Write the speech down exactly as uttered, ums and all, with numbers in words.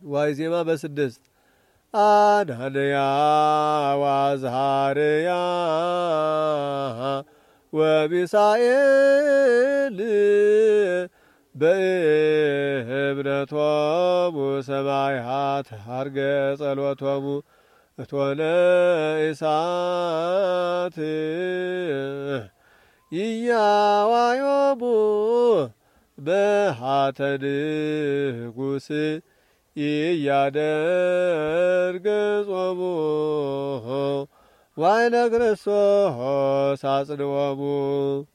ዋይዜማ በስድስት አናንያ ወአዝሃርያ ወሚሳኤል በእምነቶሙ ሰማያት ዐርገ ጸሎቶሙ እቶነ እሳት ኢያዋዮሙ በሃተ ንጉሥ ኢያደርግ ጾሙ ዋይለ ክርስቶስ አጽንዖሙ